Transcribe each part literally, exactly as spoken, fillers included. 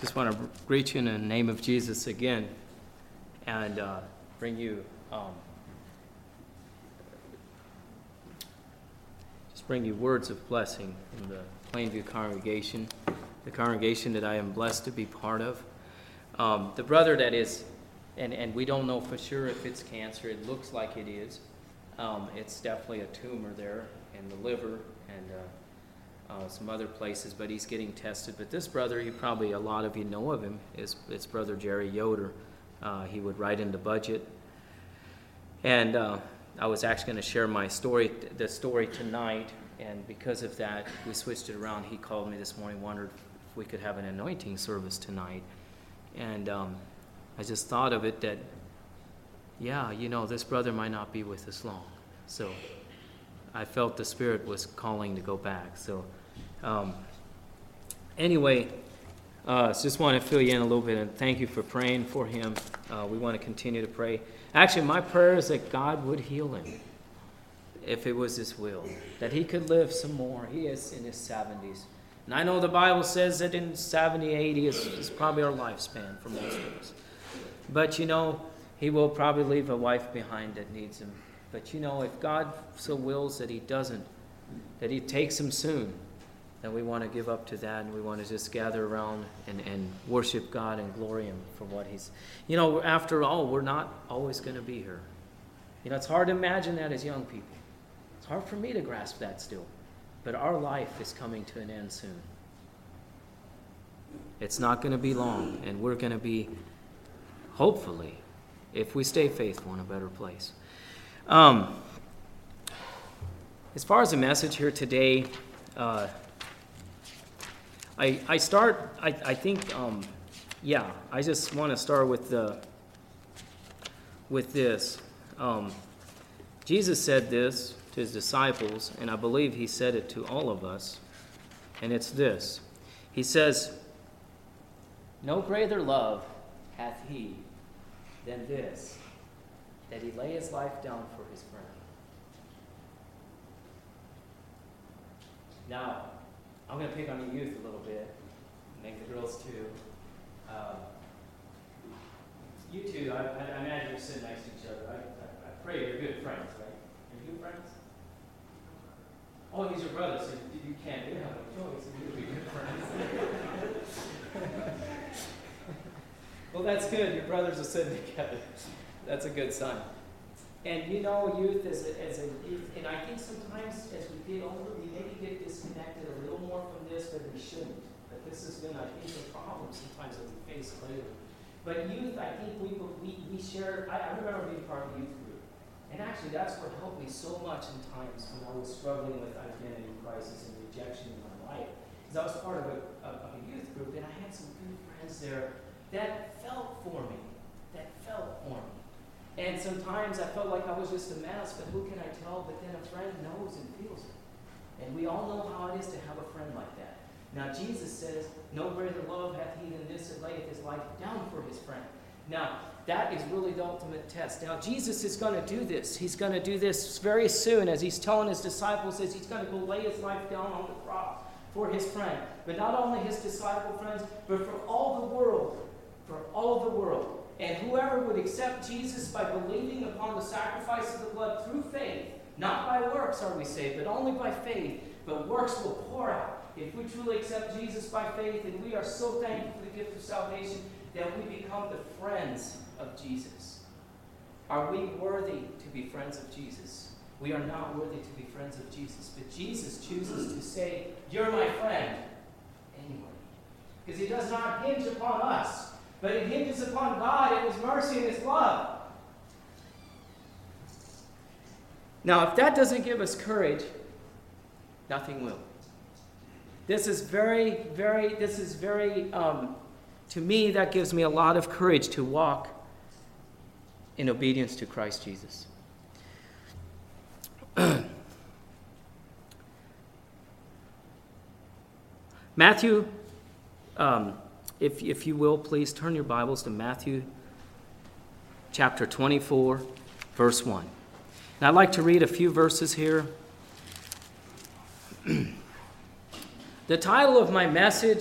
just want to greet you in the name of Jesus again and uh, bring you, um, just bring you words of blessing from the Plainview congregation, the congregation that I am blessed to be part of. Um, the brother that is, and, and we don't know for sure if it's cancer, it looks like it is. Um, it's definitely a tumor there in the liver and uh, uh, some other places, but he's getting tested. But this brother, you probably, a lot of you know of him, is it's Brother Jerry Yoder. Uh, he would write in the budget. And uh, I was actually going to share my story, the story tonight, and because of that, we switched it around. He called me this morning, wondered if we could have an anointing service tonight. And um, I just thought of it that, yeah, you know, this brother might not be with us long. So I felt the Spirit was calling to go back. So um, anyway, uh, just want to fill you in a little bit, and thank you for praying for him. Uh, we want to continue to pray. Actually, my prayer is that God would heal him if it was his will, that he could live some more. He is in his seventies. And I know the Bible says that in seventy, eighty is, is probably our lifespan for most of us. But, you know, he will probably leave a wife behind that needs him. But, you know, if God so wills that he doesn't, that he takes him soon, then we want to give up to that, and we want to just gather around and, and worship God and glory him for what he's... You know, after all, we're not always going to be here. You know, it's hard to imagine that as young people. It's hard for me to grasp that still. But our life is coming to an end soon. It's not going to be long, and we're going to be, hopefully, if we stay faithful, in a better place. Um, as far as the message here today, uh, I, I start, I, I think, um, yeah, I just want to start with the, with this. Um, Jesus said this to his disciples, and I believe he said it to all of us, and it's this. He says, "No greater love hath he than this, that he lay his life down for his friend." Now, I'm going to pick on the youth a little bit, make the girls too. Um, you two, I, I imagine you're sitting next to each other. I, I, I pray you're good friends, right? Are you good friends? Oh, he's your brother, so you, you can't you have no choice. You'll be good friends. Well, that's good. Your brothers are sitting together. That's a good sign. And you know, youth as a, as a youth, and I think sometimes as we get older, we maybe get disconnected a little more from this than we shouldn't. But this has been, I think, a problem sometimes that we face later. But youth, I think we we, we share, I, I remember being part of a youth group. And actually, that's what helped me so much in times when I was struggling with identity crisis and rejection in my life. Because I was part of a, of a youth group, and I had some good friends there that felt for me, that felt for me. And sometimes I felt like I was just a mess, but who can I tell? But then a friend knows and feels it. And we all know how it is to have a friend like that. Now Jesus says, "No greater love hath he than this, that layeth his life down for his friend." Now, that is really the ultimate test. Now, Jesus is going to do this. He's going to do this very soon, as he's telling his disciples, as he's going to go lay his life down on the cross for his friend. But not only his disciple friends, but for all the world. For all the world. And whoever would accept Jesus by believing upon the sacrifice of the blood through faith, not by works are we saved, but only by faith, but works will pour out. If we truly accept Jesus by faith, and we are so thankful for the gift of salvation, that we become the friends of Jesus. Are we worthy to be friends of Jesus? We are not worthy to be friends of Jesus, but Jesus chooses to say, "You're my friend," anyway. Because he does not hinge upon us, but it hinges upon God and his mercy and his love. Now, if that doesn't give us courage, nothing will. This is very, very, this is very, um, to me, that gives me a lot of courage to walk in obedience to Christ Jesus. Matthew, um, If, if you will, please turn your Bibles to Matthew chapter twenty-four, verse one. And I'd like to read a few verses here. The title of my message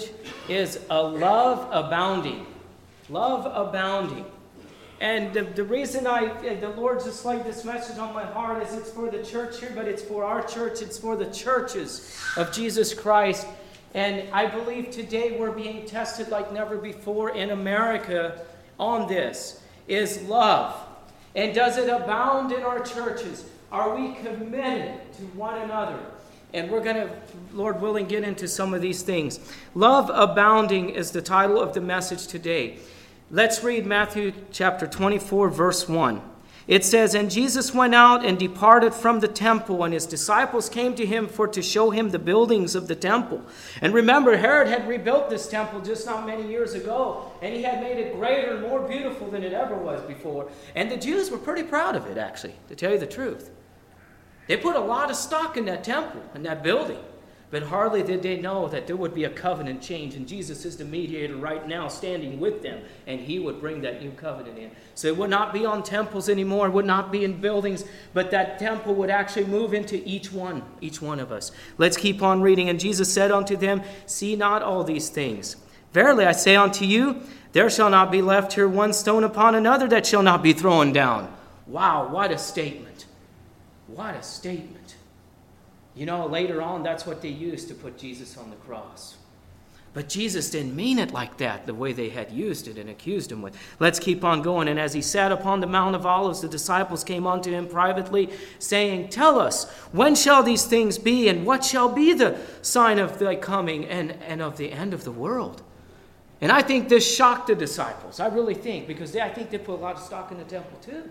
is a love abounding. Love abounding. And the, the reason I, the Lord just laid this message on my heart is it's for the church here, but it's for our church. It's for the churches of Jesus Christ. And I believe today we're being tested like never before in America on this, is love. And does it abound in our churches? Are we committed to one another? And we're going to, Lord willing, get into some of these things. Love abounding is the title of the message today. Let's read Matthew chapter twenty-four, verse one. It says, "And Jesus went out and departed from the temple, and his disciples came to him for to show him the buildings of the temple." And remember, Herod had rebuilt this temple just not many years ago, and he had made it greater and more beautiful than it ever was before. And the Jews were pretty proud of it, actually, to tell you the truth. They put a lot of stock in that temple, in that building. But hardly did they know that there would be a covenant change, and Jesus is the mediator right now standing with them, and he would bring that new covenant in. So it would not be on temples anymore, it would not be in buildings, but that temple would actually move into each one, each one of us. Let's keep on reading. "And Jesus said unto them, See not all these things. Verily I say unto you, there shall not be left here one stone upon another that shall not be thrown down." Wow, what a statement. What a statement. You know, later on, that's what they used to put Jesus on the cross. But Jesus didn't mean it like that, the way they had used it and accused him with. Let's keep on going. "And as he sat upon the Mount of Olives, the disciples came unto him privately, saying, Tell us, when shall these things be, and what shall be the sign of thy coming and, and of the end of the world?" And I think this shocked the disciples. I really think, because they, I think they put a lot of stock in the temple too.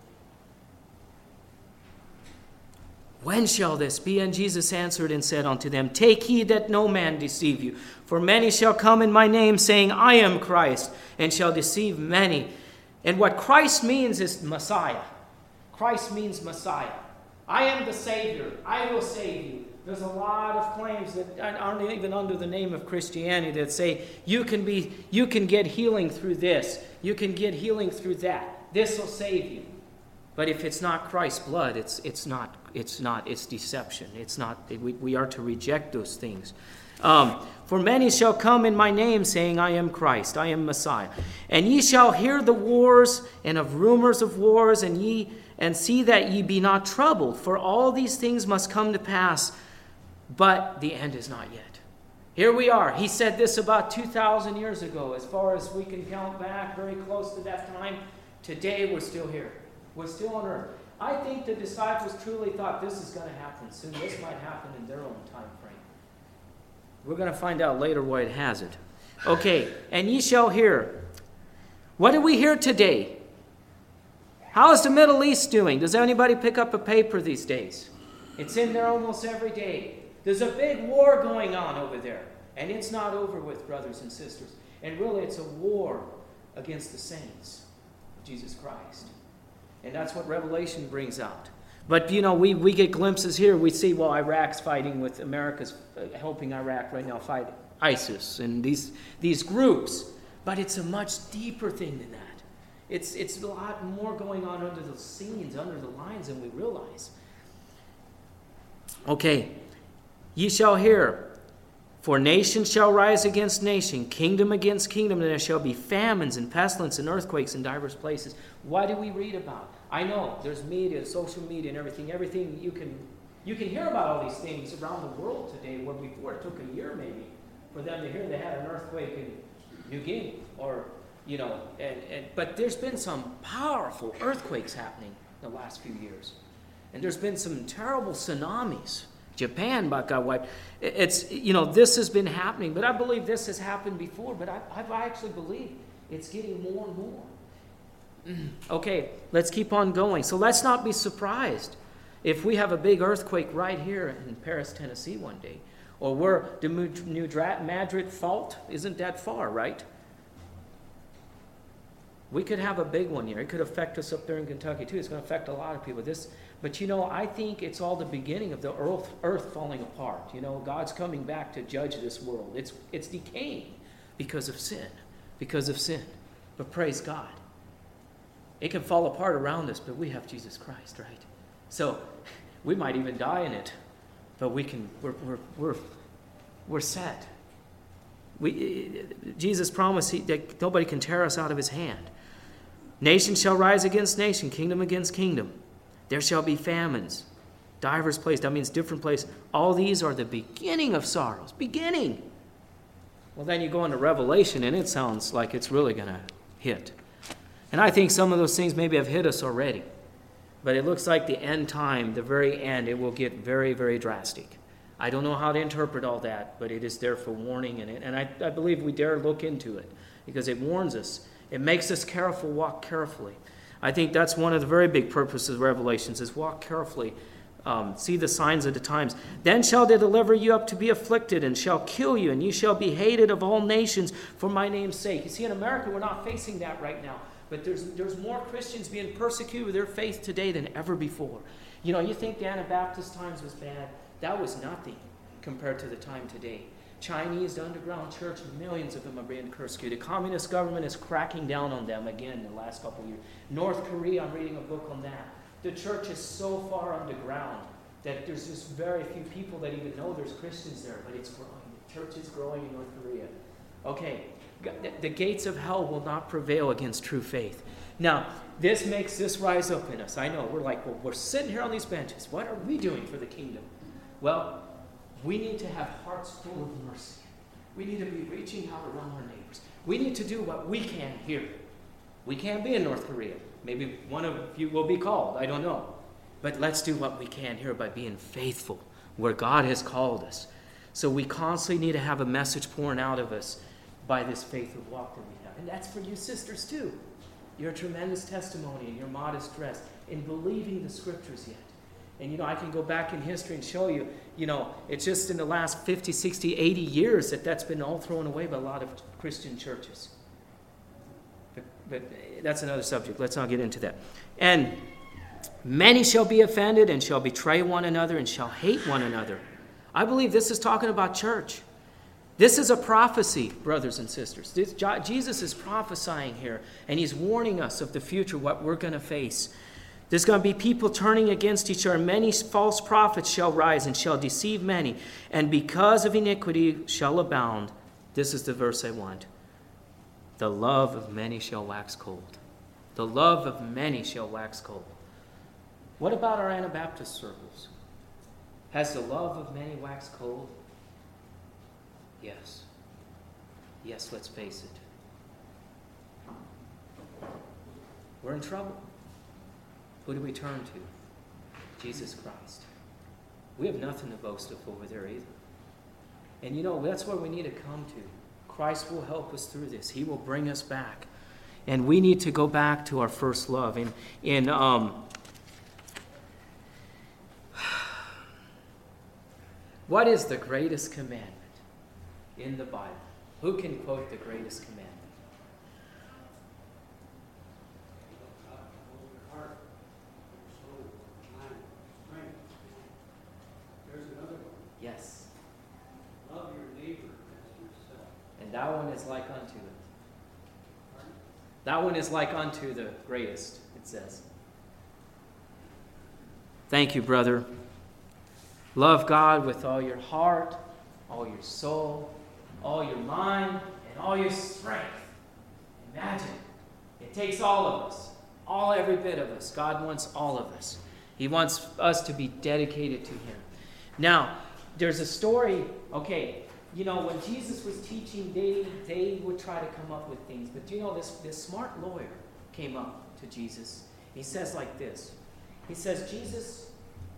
"When shall this be? And Jesus answered and said unto them, Take heed that no man deceive you. For many shall come in my name, saying, I am Christ, and shall deceive many." And what Christ means is Messiah. Christ means Messiah. I am the Savior. I will save you. There's a lot of claims that aren't even under the name of Christianity that say you can be, you can get healing through this. You can get healing through that. This will save you. But if it's not Christ's blood, it's it's not it's not it's deception. It's not. We, we are to reject those things. Um, "For many shall come in my name, saying, I am Christ, I am Messiah. And ye shall hear the wars and of rumors of wars, and ye and see that ye be not troubled. For all these things must come to pass, but the end is not yet." Here we are. He said this about two thousand years ago. As far as we can count back, very close to that time. Today we're still here. We're still on earth. I think the disciples truly thought this is going to happen soon. This might happen in their own time frame. We're going to find out later why it hasn't. Okay, "And ye shall hear." What do we hear today? How is the Middle East doing? Does anybody pick up a paper these days? It's in there almost every day. There's a big war going on over there. And it's not over with, brothers and sisters. And really, it's a war against the saints of Jesus Christ. And that's what Revelation brings out. But, you know, we, we get glimpses here. We see, well, Iraq's fighting with America's uh, helping Iraq right now fight ISIS and these these groups. But it's a much deeper thing than that. It's, it's a lot more going on under the scenes, under the lines than we realize. Okay. "Ye shall hear, for nation shall rise against nation, kingdom against kingdom, and there shall be famines and pestilence and earthquakes in divers places." What do we read about? I know there's media, social media, and everything. Everything you can you can hear about all these things around the world today, where before it took a year maybe for them to hear they had an earthquake in New Guinea, or you know, and, and but there's been some powerful earthquakes happening the last few years, and there's been some terrible tsunamis. Japan got wiped. It's, you know, this has been happening, but I believe this has happened before, but I, I actually believe it's getting more and more. Okay, let's keep on going. So let's not be surprised if we have a big earthquake right here in Paris, Tennessee one day. Or we're the New Madrid fault isn't that far, right? We could have a big one here. It could affect us up there in Kentucky too. It's going to affect a lot of people. This, but you know, I think it's all the beginning of the earth, earth falling apart. You know, God's coming back to judge this world. It's it's decaying because of sin, because of sin. But praise God, it can fall apart around us, but we have Jesus Christ, right? So we might even die in it, but we can. We're we're we're we're set. We, Jesus promised he, that nobody can tear us out of his hand. Nation shall rise against nation, kingdom against kingdom. There shall be famines, divers places. That means different places. All these are the beginning of sorrows. Beginning. Well, then you go into Revelation, and it sounds like it's really going to hit. And I think some of those things maybe have hit us already. But it looks like the end time, the very end, it will get very, very drastic. I don't know how to interpret all that, but it is there for warning. And, it, and I, I believe we dare look into it because it warns us. It makes us careful, walk carefully. I think that's one of the very big purposes of Revelations is walk carefully. Um, see the signs of the times. Then shall they deliver you up to be afflicted and shall kill you, and you shall be hated of all nations for my name's sake. You see, in America, we're not facing that right now. But there's there's more Christians being persecuted with their faith today than ever before. You know, you think the Anabaptist times was bad. That was nothing compared to the time today. Chinese, the underground church, millions of them are being persecuted. The communist government is cracking down on them again in the last couple of years. North Korea, I'm reading a book on that. The church is so far underground that there's just very few people that even know there's Christians there, but it's growing. The church is growing in North Korea. Okay, the gates of hell will not prevail against true faith. Now, this makes this rise up in us. I know, we're like, well, we're sitting here on these benches. What are we doing for the kingdom? Well, we need to have hearts full of mercy. We need to be reaching out around our neighbors. We need to do what we can here. We can't be in North Korea. Maybe one of you will be called. I don't know. But let's do what we can here by being faithful where God has called us. So we constantly need to have a message pouring out of us by this faith of walk that we have. And that's for you sisters too. Your tremendous testimony and your modest dress in believing the scriptures yet. And, you know, I can go back in history and show you, you know, it's just in the last fifty, sixty, eighty years that that's been all thrown away by a lot of Christian churches. But, but that's another subject. Let's not get into that. And many shall be offended and shall betray one another and shall hate one another. I believe this is talking about church. This is a prophecy, brothers and sisters. This, Jesus is prophesying here, and he's warning us of the future, what we're going to face. There's going to be people turning against each other. Many false prophets shall rise and shall deceive many. And because of iniquity shall abound. This is the verse I want. The love of many shall wax cold. The love of many shall wax cold. What about our Anabaptist circles? Has the love of many waxed cold? Yes. Yes, let's face it. We're in trouble. Who do we turn to? Jesus Christ. We have nothing to boast of over there either. And you know, that's where we need to come to. Christ will help us through this. He will bring us back. And we need to go back to our first love. In, in um, what is the greatest commandment in the Bible? Who can quote the greatest commandment? Yes. Love your neighbor as yourself. And that one is like unto it. That one is like unto the greatest, it says. Thank you, brother. Love God with all your heart, all your soul, all your mind, and all your strength. Imagine. It takes all of us. All, every bit of us. God wants all of us. He wants us to be dedicated to him. Now, there's a story, okay, you know, when Jesus was teaching, they they would try to come up with things. But do you know, this, this smart lawyer came up to Jesus. He says like this. He says, Jesus,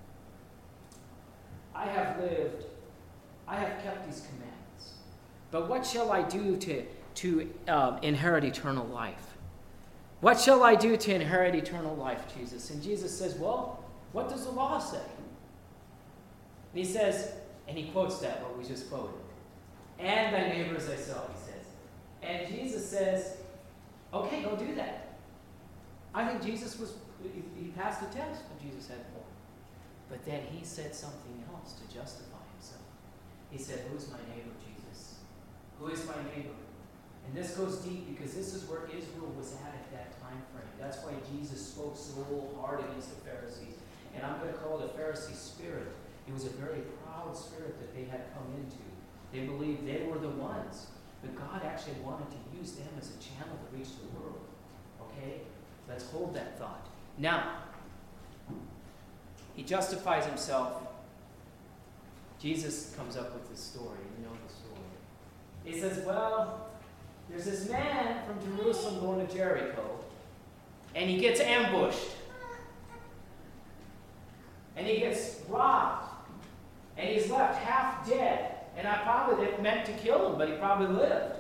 I have lived, I have kept these commandments. But what shall I do to, to uh, inherit eternal life? What shall I do to inherit eternal life, Jesus? And Jesus says, well, what does the law say? And he says, and he quotes that, what we just quoted. And thy neighbor as thyself, he says. And Jesus says, okay, go do that. I think Jesus was, he passed the test, but Jesus had more. But then he said something else to justify himself. He said, who is my neighbor, Jesus? Who is my neighbor? And this goes deep because this is where Israel was at at that time frame. That's why Jesus spoke so hard against the Pharisees. And I'm going to call it a Pharisee spirit. It was a very proud spirit that they had come into. They believed they were the ones. but God actually wanted to use them as a channel to reach the world. Okay? Let's hold that thought. Now, he justifies himself. Jesus comes up with this story. You know the story. He says, well, there's this man from Jerusalem going to Jericho, and he gets ambushed. And he gets robbed. And he's left half dead. And I probably didn't meant to kill him, but he probably lived.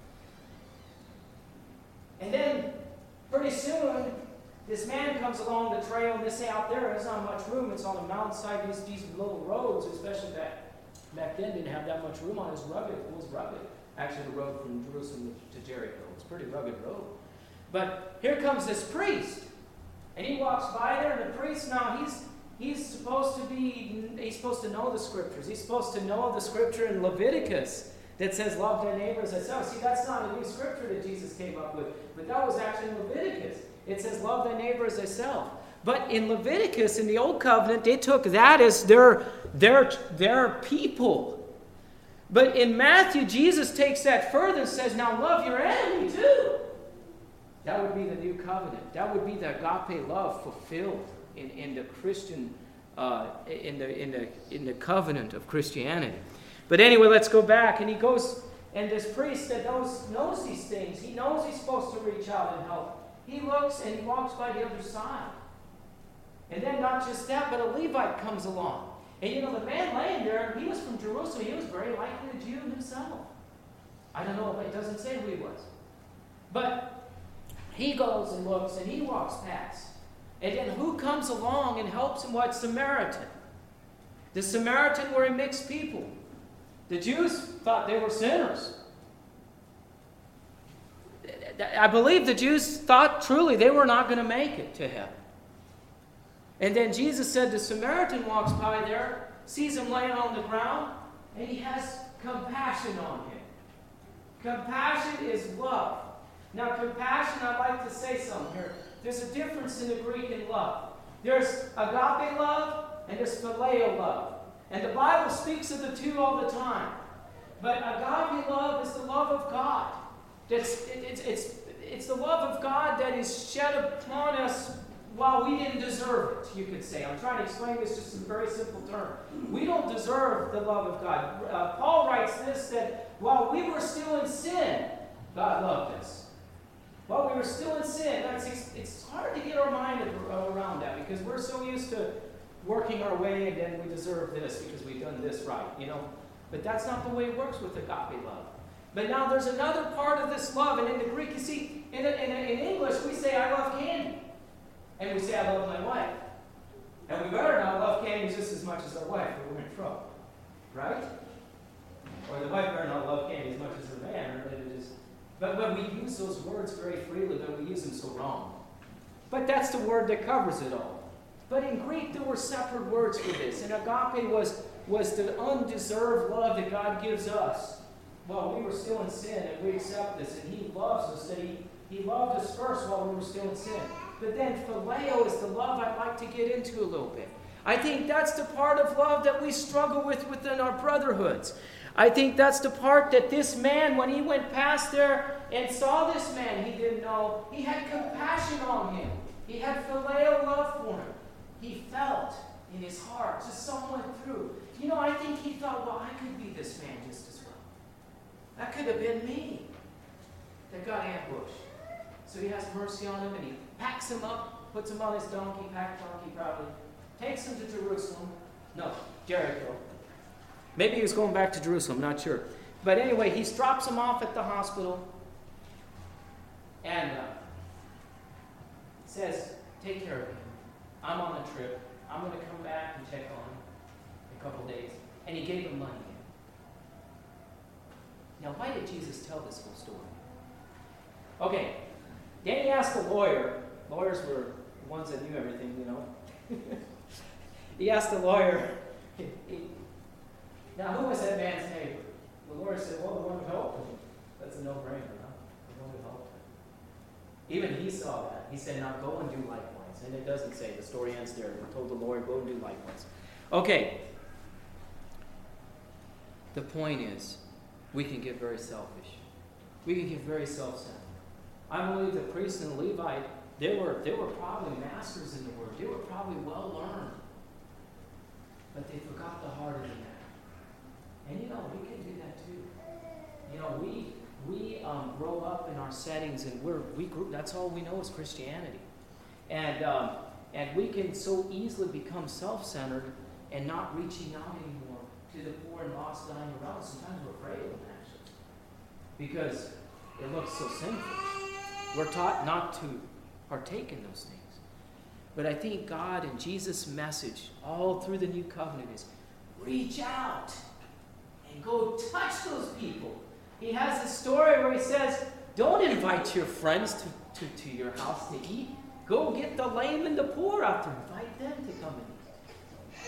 And then, pretty soon, this man comes along the trail, and they say out there, there's not much room. It's on a mountainside, these, these little roads, especially back, back then, didn't have that much room on it. It was rugged. It was rugged. Actually, the road from Jerusalem to Jericho. It's a pretty rugged road. But here comes this priest. And he walks by there, and the priest, now he's he's supposed to be, he's supposed to know the scriptures. He's supposed to know the scripture in Leviticus that says, love thy neighbor as thyself. See, that's not a new scripture that Jesus came up with, but that was actually in Leviticus. It says, love thy neighbor as thyself. But in Leviticus, in the Old Covenant, they took that as their, their, their people. But in Matthew, Jesus takes that further and says, now love your enemy too. That would be the new covenant. That would be the agape love fulfilled in, in the Christian, uh, in the in the in the covenant of Christianity. But anyway, let's go back. And he goes, and this priest that knows knows these things, he knows he's supposed to reach out and help. He looks and he walks by the other side. And then not just that, but a Levite comes along. And you know, the man laying there, he was from Jerusalem. He was very likely a Jew himself. I don't know, but it doesn't say who he was. But he goes and looks, and he walks past. And then who comes along and helps him? What? Samaritan. The Samaritan were a mixed people. The Jews thought they were sinners. I believe the Jews thought truly they were not going to make it to heaven. And then Jesus said the Samaritan walks by there, sees him laying on the ground, and he has compassion on him. Compassion is love. Now, compassion, I'd like to say something here. There's a difference in the Greek in love. There's agape love and there's phileo love. And the Bible speaks of the two all the time. But agape love is the love of God. It's, it's, it's, it's the love of God that is shed upon us while we didn't deserve it, you could say. I'm trying to explain this just in very simple terms. We don't deserve the love of God. Uh, Paul writes this, that while we were still in sin, God loved us. While we were still in sin, it's, it's hard to get our mind around that because we're so used to working our way and then we deserve this because we've done this right, you know. But that's not the way it works with agape love. But now there's another part of this love, and in the Greek, you see, in, in, in English, we say, I love candy. And we say, I love my wife. And we better not love candy just as much as our wife, or we're in trouble. Right? Or the wife better not love candy as much as her man, or it is. But when we use those words very freely, but we use them so wrong. But that's the word that covers it all. But in Greek, there were separate words for this. And agape was, was the undeserved love that God gives us. Well, we were still in sin, and we accept this, and He loves us. That He, he loved us first while we were still in sin. But then phileo is the love I'd like to get into a little bit. I think that's the part of love that we struggle with within our brotherhoods. I think that's the part that this man, when he went past there and saw this man he didn't know, he had compassion on him. He had phileo love for him. He felt in his heart, just someone through. You know, I think he thought, well, I could be this man just as well. That could have been me that got ambushed. So he has mercy on him, and he packs him up, puts him on his donkey, packed donkey probably, takes him to Jerusalem. No, Jericho. Maybe he was going back to Jerusalem, not sure. But anyway, he drops him off at the hospital and uh, says, take care of him. I'm on a trip. I'm going to come back and check on him in a couple days. And he gave him money. Now, why did Jesus tell this whole story? Okay, then he asked the lawyer. Lawyers were the ones that knew everything, you know. He asked the lawyer, he, he, now who was that man's neighbor? The lawyer said, well, the one who helped him. That's a no-brainer, huh? The one who helped him. Even he saw that. He said, now go and do likewise. And it doesn't say, the story ends there. He told the lawyer, go and do likewise. Okay. The point is, we can get very selfish. We can get very self-centered. I believe the priest and the Levite, they were, they were probably masters in the word. They were probably well learned. But they forgot the heart of the matter. And you know, we can do that too. You know, we we um, grow up in our settings, and we're we grew. That's all we know is Christianity, and um, and we can so easily become self-centered and not reaching out anymore to the poor and lost dying around. Sometimes we're afraid of them actually, because it looks so sinful. We're taught not to partake in those things. But I think God and Jesus' message all through the new covenant is reach out and go touch those people. He has a story where he says, don't invite your friends to, to, to your house to eat. Go get the lame and the poor out there. Invite them to come and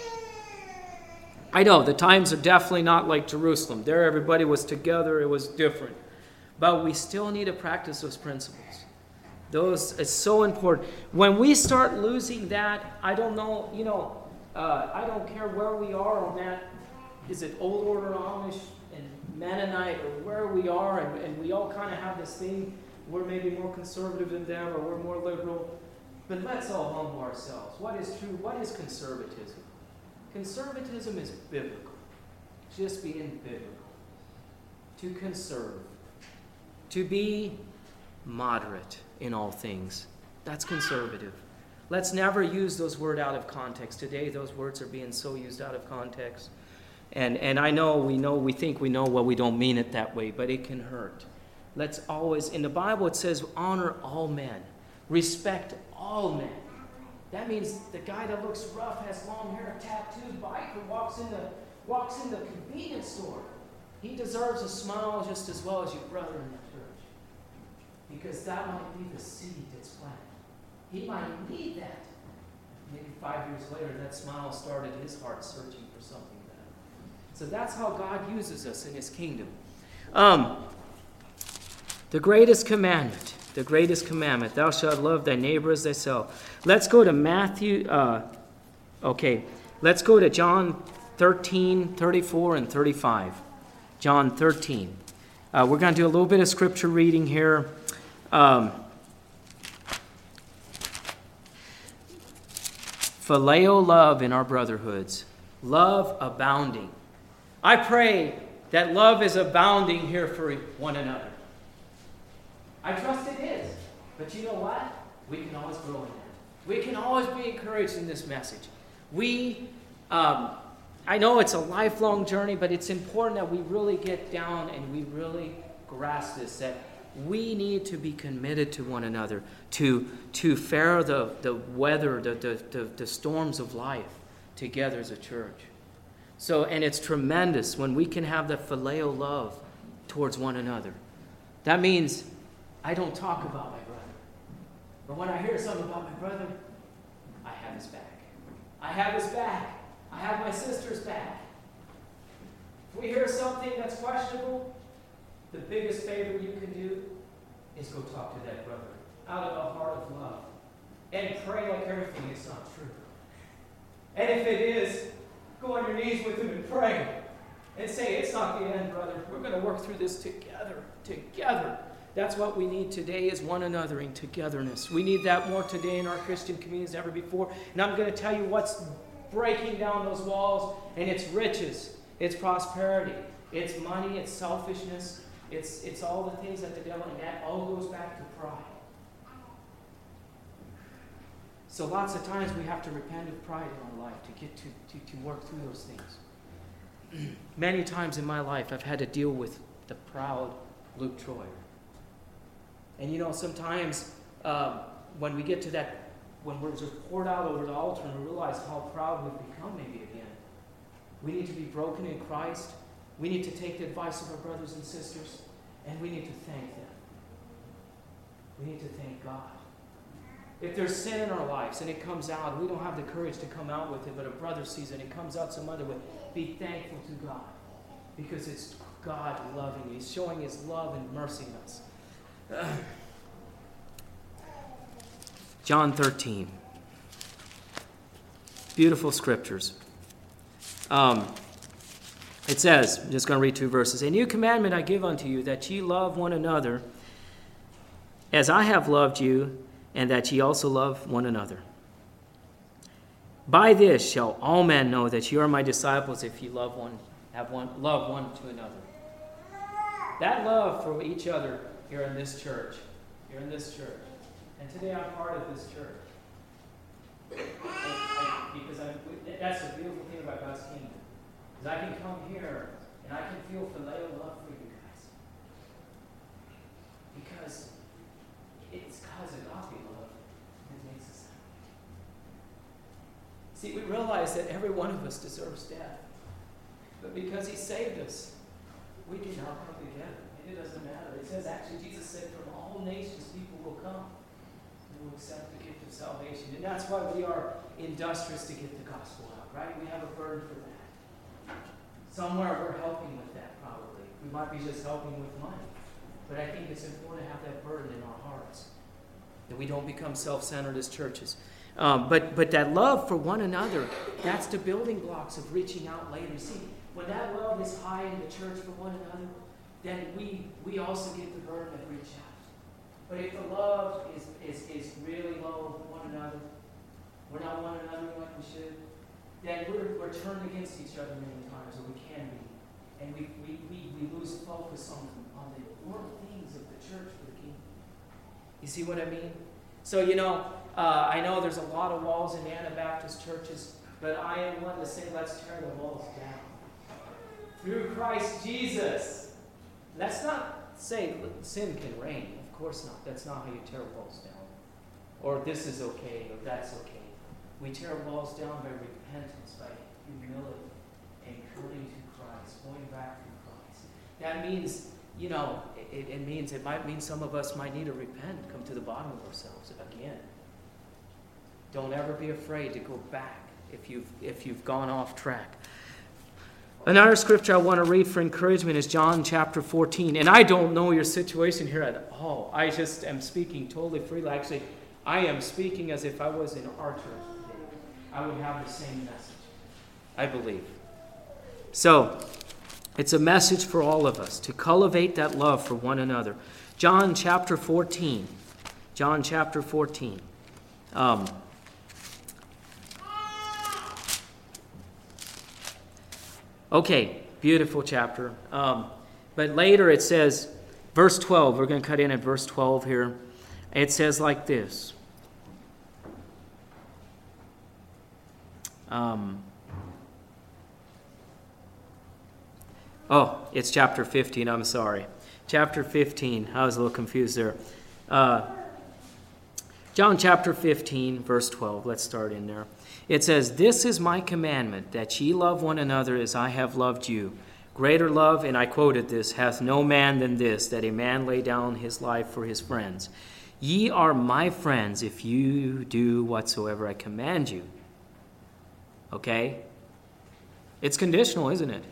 eat. I know the times are definitely not like Jerusalem. There everybody was together. It was different. But we still need to practice those principles. Those, it's so important. When we start losing that, I don't know, you know, uh, I don't care where we are on that. Is it Old Order Amish and Mennonite or where we are, and, and we all kind of have this thing. We're maybe more conservative than them or we're more liberal. But let's all humble ourselves. What is true? What is conservatism? Conservatism is biblical. Just being biblical. To conserve. To be moderate in all things. That's conservative. Let's never use those words out of context. Today, those words are being so used out of context. And and I know, we know, we think we know, well, we don't mean it that way, but it can hurt. Let's always, in the Bible it says, honor all men. Respect all men. That means the guy that looks rough, has long hair, tattooed, biker, walks in the, walks in the convenience store. He deserves a smile just as well as your brother in the church. Because that might be the seed that's planted. He might need that. Maybe five years later, that smile started his heart searching for something better. So that's how God uses us in his kingdom. Um, the greatest commandment, the greatest commandment, thou shalt love thy neighbor as thyself. Let's go to Matthew, uh, okay, let's go to John thirteen, thirty-four, and thirty-five. John thirteen. Uh, we're going to do a little bit of scripture reading here. Um, Phileo love in our brotherhoods. Love abounding. I pray that love is abounding here for one another. I trust it is. But you know what? We can always grow in that. We can always be encouraged in this message. We, um, I know it's a lifelong journey, but it's important that we really get down and we really grasp this, that we need to be committed to one another, to, to fare the, the weather, the, the, the, the storms of life together as a church. So, and it's tremendous when we can have the phileo love towards one another. That means I don't talk about my brother. But when I hear something about my brother, I have his back. I have his back. I have my sister's back. If we hear something that's questionable, the biggest favor you can do is go talk to that brother out of a heart of love and pray like everything is not true. And if it is, go on your knees with him and pray and say, it's not the end, brother. We're going to work through this together, together. That's what we need today, is one another in togetherness. We need that more today in our Christian communities than ever before. And I'm going to tell you what's breaking down those walls, and it's riches, it's prosperity, it's money, it's selfishness, it's it's all the things that the devil, and that all goes back to pride. So lots of times we have to repent of pride in our life to get to, to, to work through those things. Many times in my life I've had to deal with the proud Luke Troyer. And you know, sometimes um, when we get to that, when we're just poured out over the altar and we realize how proud we've become maybe again, we need to be broken in Christ. We need to take the advice of our brothers and sisters, and we need to thank them. We need to thank God. If there's sin in our lives and it comes out, we don't have the courage to come out with it, but a brother sees it and it comes out some other way, be thankful to God, because it's God loving you. He's showing his love and mercy in us. Uh, John thirteen. Beautiful scriptures. Um, It says, I'm just going to read two verses. A new commandment I give unto you, that ye love one another as I have loved you, and that ye also love one another. By this shall all men know that you are my disciples, if ye love one, have one, love one to another. That love for each other here in this church, here in this church, and today I'm part of this church. I, I, because I, that's the beautiful thing about God's kingdom. Is I can come here and I can feel phileo love for you guys. Because it's God's agape love that makes us happy. See, we realize that every one of us deserves death. But because he saved us, we can now come together. And it doesn't matter. It says, actually, Jesus said, from all nations people will come and will accept the gift of salvation. And that's why we are industrious to get the gospel out, right? We have a burden for that. Somewhere we're helping with that, probably. We might be just helping with money. But I think it's important to have that burden in our hearts, that we don't become self-centered as churches. Um, but, but that love for one another, that's the building blocks of reaching out later. See, when that love is high in the church for one another, then we, we also get the burden of reach out. But if the love is, is, is really low for one another, we're not one another like we should, then we're, we're turned against each other many times, or we can be. And we, we, we, we lose focus on, on the important things of the church for the kingdom. You see what I mean? So, you know, uh, I know there's a lot of walls in Anabaptist churches, but I am one to say, let's tear the walls down. Through Christ Jesus. Let's not say sin can reign. Of course not. That's not how you tear walls down. Or this is okay, or that's okay. We tear walls down by repentance, by humility, and turning to Christ, going back to Christ. That means, you know, it, it means, it might mean some of us might need to repent, come to the bottom of ourselves again. Don't ever be afraid to go back if you've, if you've gone off track. Another scripture I want to read for encouragement is John chapter fourteen. And I don't know your situation here at all. I just am speaking totally freely. Actually, I am speaking as if I was in our church today. I would have the same message, I believe. So, it's a message for all of us to cultivate that love for one another. John chapter fourteen. John chapter fourteen. Um, okay, beautiful chapter. Um, but later it says, verse twelve, we're going to cut in at verse twelve here. It says like this. Um, oh, it's chapter fifteen, I'm sorry. Chapter fifteen, I was a little confused there. Uh, John chapter fifteen, verse twelve, let's start in there. It says, "This is my commandment, that ye love one another as I have loved you. Greater love," and I quoted this, "hath no man than this, that a man lay down his life for his friends. Ye are my friends if you do whatsoever I command you." Okay? It's conditional, isn't it?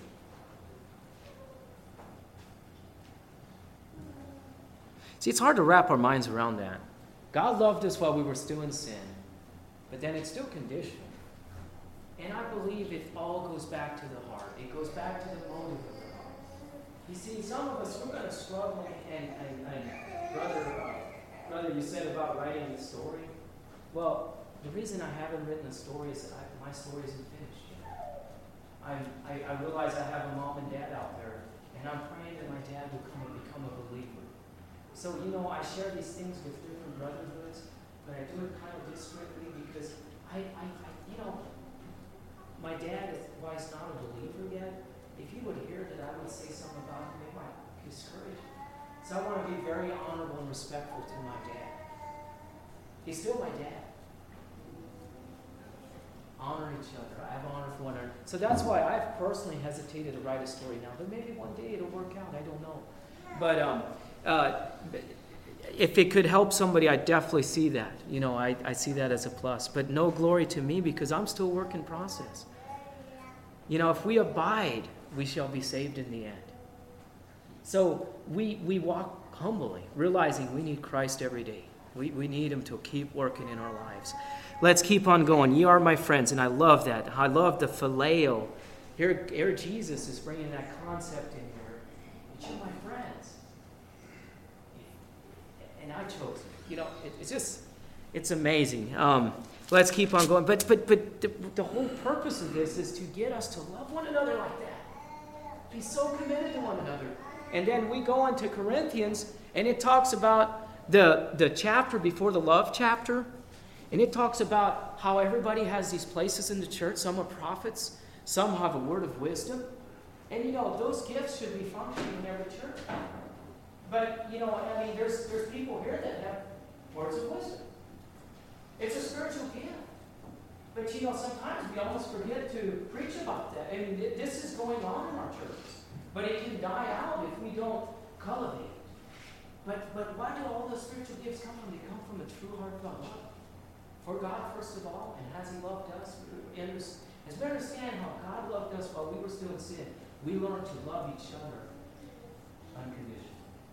See, it's hard to wrap our minds around that. God loved us while we were still in sin, but then it's still conditional. And I believe it all goes back to the heart. It goes back to the motive of the heart. You see, some of us, we're going to struggle, and, and, and brother, uh, brother, you said about writing the story. Well, the reason I haven't written a story is that I, my story isn't finished yet. I'm, I, I realize I have a mom and dad out there, and I'm praying that my dad will come and become a believer. So, you know, I share these things with different brotherhoods, but I do it kind of discreetly because I, I, I you know, my dad, is, while he's not a believer yet, if he would hear that I would say something about him, it might discourage him. So I want to be very honorable and respectful to my dad. He's still my dad. Honor each other. I have honor for one another. So that's why I've personally hesitated to write a story now. But maybe one day it'll work out. I don't know. But um, uh, if it could help somebody, I definitely see that. You know, I, I see that as a plus. But no glory to me because I'm still a work in process. You know, if we abide, we shall be saved in the end. So we we walk humbly, realizing we need Christ every day. We, we need him to keep working in our lives. Let's keep on going. Ye are my friends, and I love that. I love the phileo Here, here Jesus is bringing that concept in here. But you're my friends. And I chose you. You know, it, it's just, it's amazing. Um, let's keep on going. But but but the, the whole purpose of this is to get us to love one another like that. Be so committed to one another. And then we go on to Corinthians, and it talks about the, the chapter before the love chapter. And it talks about how everybody has these places in the church. Some are prophets. Some have a word of wisdom. And, you know, those gifts should be functioning in every church. But, you know, I mean, there's there's people here that have words of wisdom. It's a spiritual gift. But, you know, sometimes we almost forget to preach about that. I mean, this is going on in our churches. But it can die out if we don't cultivate it. But, but why do all those spiritual gifts come from? They come from a true heartfelt love. For God, first of all, and has He loved us? As we understand how God loved us while we were still in sin, we learn to love each other unconditionally.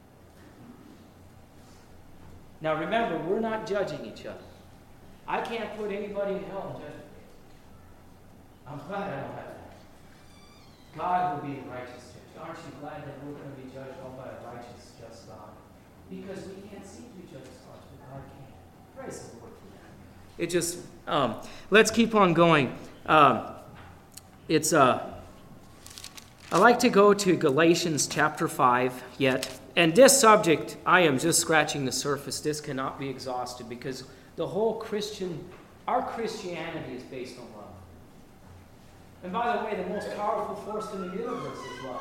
Now remember, we're not judging each other. I can't put anybody in hell and judge them. I'm glad I don't have that. God will be the righteous judge. Aren't you glad that we're going to be judged all by a righteous, just God? Because we can't see through each other's hearts, but God can. Praise the Lord for that. It just, um, let's keep on going. Um, it's, uh, I like to go to Galatians chapter five yet. And this subject, I am just scratching the surface. This cannot be exhausted because the whole Christian, our Christianity is based on love. And by the way, the most powerful force in the universe is love.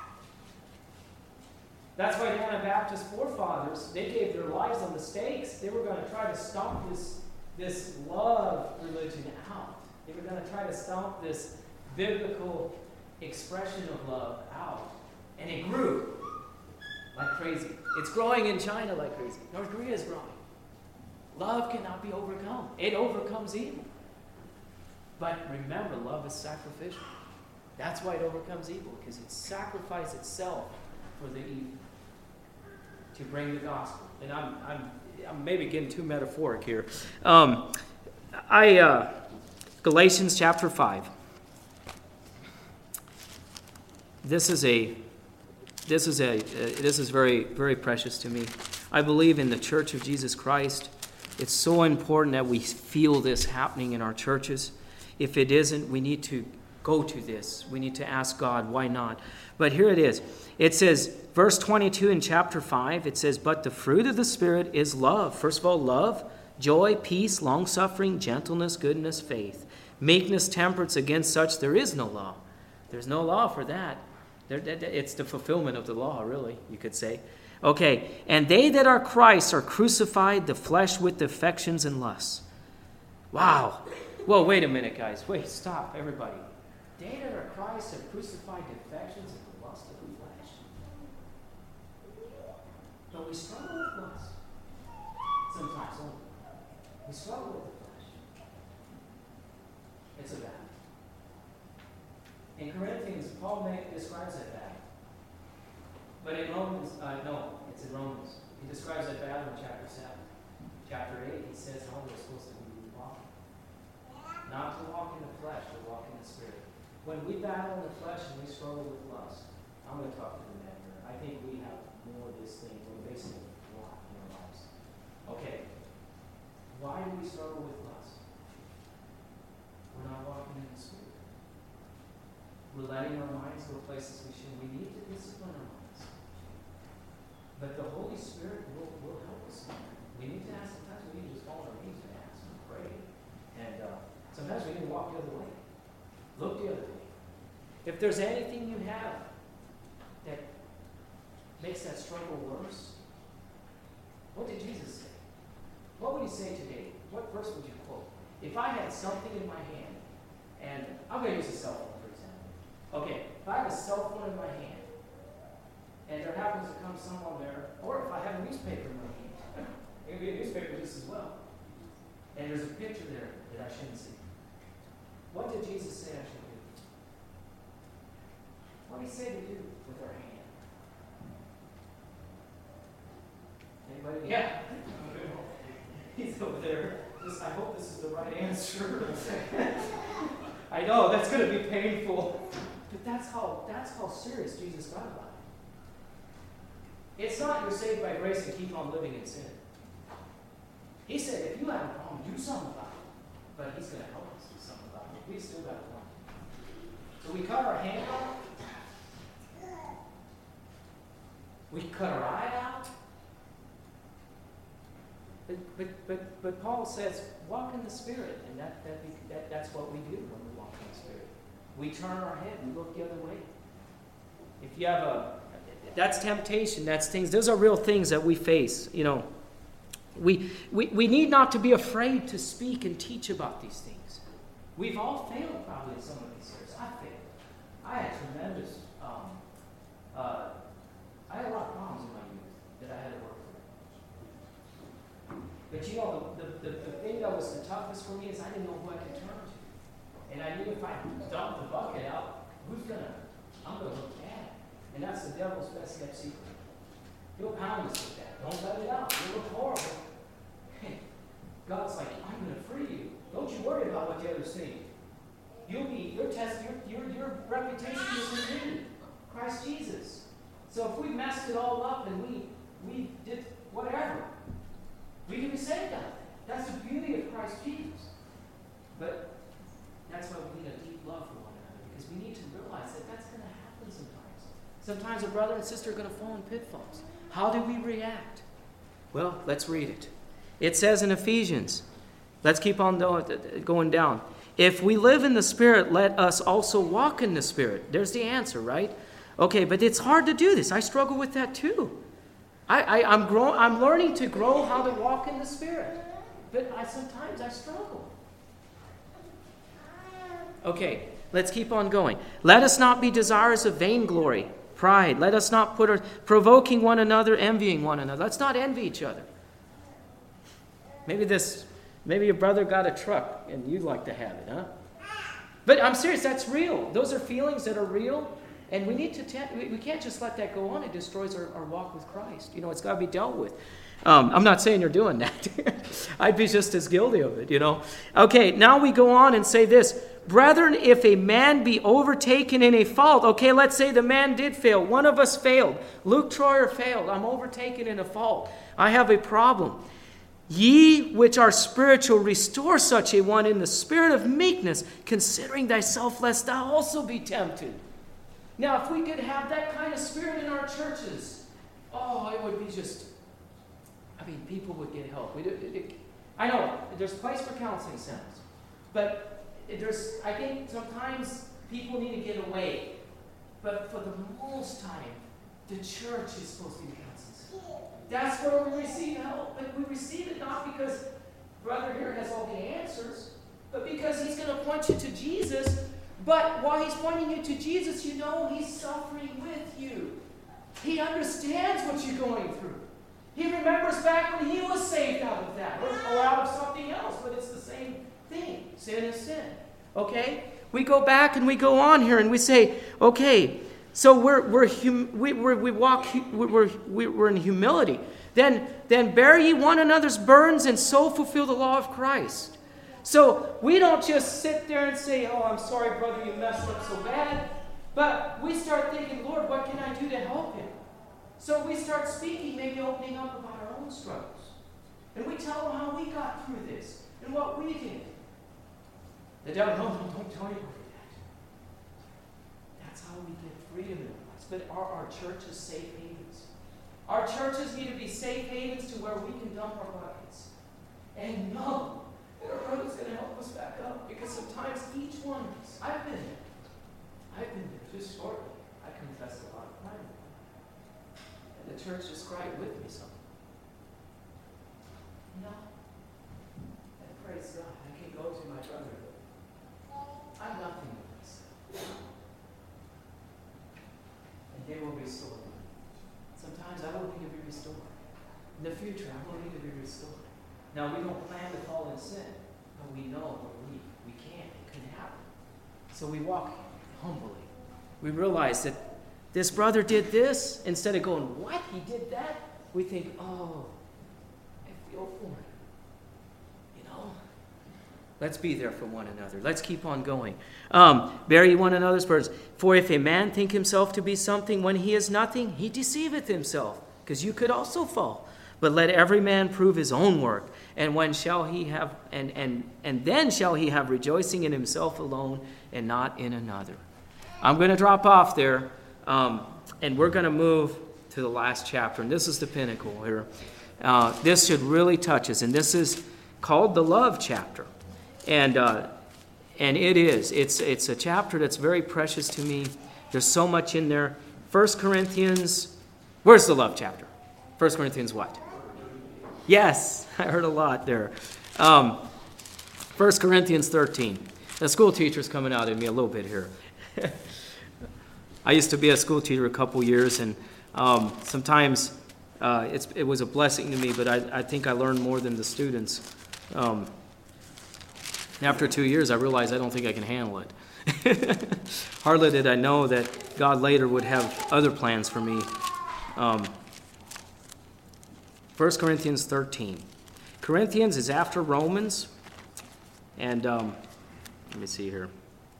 That's why the Anabaptist forefathers, they gave their lives on the stakes. They were going to try to stomp this, this love religion out. They were going to try to stomp this biblical expression of love out. And it grew like crazy. It's growing in China like crazy. North Korea is growing. Love cannot be overcome. It overcomes evil. But remember, love is sacrificial. That's why it overcomes evil, because it sacrificed itself for the evil to bring the gospel. And I'm, I'm, I'm maybe getting too metaphoric here. Um, I uh, Galatians chapter five. This is a, this is a, uh, this is very, very precious to me. I believe in the Church of Jesus Christ. It's so important that we feel this happening in our churches. If it isn't, we need to go to this. We need to ask God, why not? But here it is. It says, verse twenty-two in chapter five, it says, but the fruit of the Spirit is love. First of all, love, joy, peace, long-suffering, gentleness, goodness, faith, meekness, temperance. Against such there is no law. There's no law for that. It's the fulfillment of the law, really, you could say. Okay, and they that are Christ are crucified the flesh with the affections and lusts. Wow. Well, wait a minute, guys. Wait, stop, everybody. They that are Christ have crucified the affections and the lust of the flesh. But we struggle with lust. Sometimes only. We struggle with the flesh. It's a battle. In Corinthians, Paul describes that battle. But in Romans, uh, no, it's in Romans. He describes that battle in chapter seven. Chapter eight, he says how we're supposed to be walking. Not to walk in the flesh, but walk in the Spirit. When we battle in the flesh and we struggle with lust, I'm going to talk to the men here. I think we have more of this thing. We're facing a lot in our lives. Okay. Why do we struggle with lust? We're not walking in the Spirit. We're letting our minds go places we shouldn't. We need to discipline our minds. But the Holy Spirit will, will help us. We need to ask, sometimes we need to just fall on our knees and ask and pray. And uh, sometimes we need to walk the other way. Look the other way. If there's anything you have that makes that struggle worse, what did Jesus say? What would he say today? What verse would you quote? If I had something in my hand, and I'm going to use a cell phone, for example. Okay, if I have a cell phone in my hand, and there happens to come someone there, or if I have a newspaper in my hand, it could be a newspaper just as well, and there's a picture there that I shouldn't see. What did Jesus say I should do? What did he say to do with our hand? Anybody? Yeah. He's over there. Just, I hope this is the right answer. I know, that's going to be painful. But that's how, that's how serious Jesus got about it. It's not you're saved by grace and keep on living in sin. He said, if you have a problem, do something about it. But he's going to help us do something about it. We still got a problem. So we cut our hand off. We cut our eye out. But, but, but, but Paul says, walk in the Spirit. And that, that, that, that's what we do when we walk in the Spirit. We turn our head. We look the other way. If you have a... That's temptation. That's things. Those are real things that we face, you know. We, we, we need not to be afraid to speak and teach about these things. We've all failed probably in some of these areas. I failed. I had tremendous, um, uh, I had a lot of problems in my youth that I had to work through. But you know, the, the, the thing that was the toughest for me is I didn't know who I could turn to. And I knew if I dumped the bucket out, who's going to, I'm going to look bad. And that's the devil's best kept secret. He'll pound us with that. Don't let it out. You'll look horrible. God's like, I'm going to free you. Don't you worry about what the others think. You'll be, your test, your, your, your reputation is in Christ Jesus. So if we messed it all up and we, we did whatever, we can be saved out of it. That's the beauty of Christ Jesus. But that's why we need a deep love for one another, because we need to realize that that's going to happen sometimes. Sometimes a brother and sister are going to fall in pitfalls. How do we react? Well, let's read it. It says in Ephesians, let's keep on going down. If we live in the Spirit, let us also walk in the Spirit. There's the answer, right? Okay, but it's hard to do this. I struggle with that too. I, I, I'm, grow, I'm learning to grow how to walk in the Spirit. But I, sometimes I struggle. Okay, let's keep on going. Let us not be desirous of vainglory, pride. Let us not put our, provoking one another, envying one another. Let's not envy each other. Maybe this, maybe your brother got a truck and you'd like to have it, huh? But I'm serious, that's real. Those are feelings that are real, and we need to, te- we can't just let that go on. It destroys our, our walk with Christ. You know, it's got to be dealt with. Um, I'm not saying you're doing that. I'd be just as guilty of it, you know. Okay, now we go on and say this. Brethren, if a man be overtaken in a fault, okay, let's say the man did fail. One of us failed. Luke Troyer failed. I'm overtaken in a fault. I have a problem. Ye which are spiritual, restore such a one in the spirit of meekness, considering thyself, lest thou also be tempted. Now, if we could have that kind of spirit in our churches, oh, it would be just, I mean, people would get help. We do, it, it, I know, there's a place for counseling centers, but there's, I think sometimes people need to get away. But for the most time, the church is supposed to be counseling center. That's where we receive help. But we receive it not because brother here has all the answers, but because he's going to point you to Jesus. But while he's pointing you to Jesus, you know he's suffering with you. He understands what you're going through. He remembers back when he was saved out of that, or, or out of something else, but it's the same thing. Sin is sin. Okay? We go back and we go on here and we say, okay, so we're we're hum, we we're, we walk we're we're in humility. Then then bear ye one another's burdens and so fulfill the law of Christ. So we don't just sit there and say, "Oh, I'm sorry, brother, you messed up so bad," but we start thinking, "Lord, what can I do to help him?" So we start speaking, maybe opening up about our own struggles, and we tell them how we got through this and what we did. The devil, no, no, don't tell anybody that. That's how we get freedom in our lives. But are our churches safe havens? Our churches need to be safe havens to where we can dump our buckets and know that our brother's going to help us back up. Because sometimes each one of us, I've been there. I've been there just shortly. I confess a lot of time. And the church just cried with me some. No. And praise God, I can go to my brother. I'm nothing with this. And they will restore me. Sometimes I will need to be restored. In the future, I will need to be restored. Now, we don't plan to fall in sin, but we know we're weak. We can't. It can happen. So we walk humbly. We realize that this brother did this. Instead of going, what? He did that? We think, oh, I feel for him. You know? Let's be there for one another. Let's keep on going. Um, bear one another's burdens. For if a man think himself to be something when he is nothing, he deceiveth himself, because you could also fall. But let every man prove his own work, and when shall he have, and and and then shall he have rejoicing in himself alone, and not in another. I'm going to drop off there, um, and we're going to move to the last chapter, and this is the pinnacle here. Uh, this should really touch us, and this is called the love chapter. And uh, and it is. It's it's a chapter that's very precious to me. There's so much in there. First Corinthians, where's the love chapter? First Corinthians what? Yes, I heard a lot there. Um, First Corinthians thirteen. The school teacher's coming out in me a little bit here. I used to be a school teacher a couple years, and um, sometimes uh, it's, it was a blessing to me, but I, I think I learned more than the students. Um, After two years, I realized I don't think I can handle it. Hardly did I know that God later would have other plans for me. Um, First Corinthians thirteen. Corinthians is after Romans. And um, let me see here.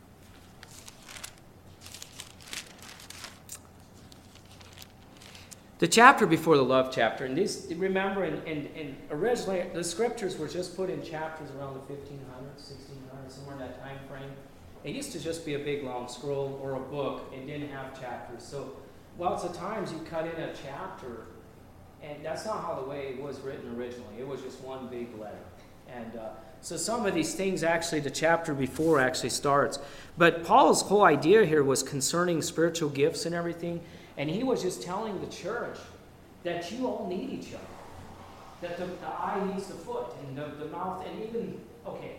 The chapter before the love chapter, and these, remember, and, and, and originally the scriptures were just put in chapters around the fifteen hundreds, sixteen hundreds, somewhere in that time frame. It used to just be a big long scroll or a book. It didn't have chapters. So lots of times you cut in a chapter, and that's not how the way it was written originally. It was just one big letter. And uh, so some of these things actually, the chapter before actually starts. But Paul's whole idea here was concerning spiritual gifts and everything. And he was just telling the church that you all need each other. That the, the eye needs the foot, and the, the mouth, and even, okay,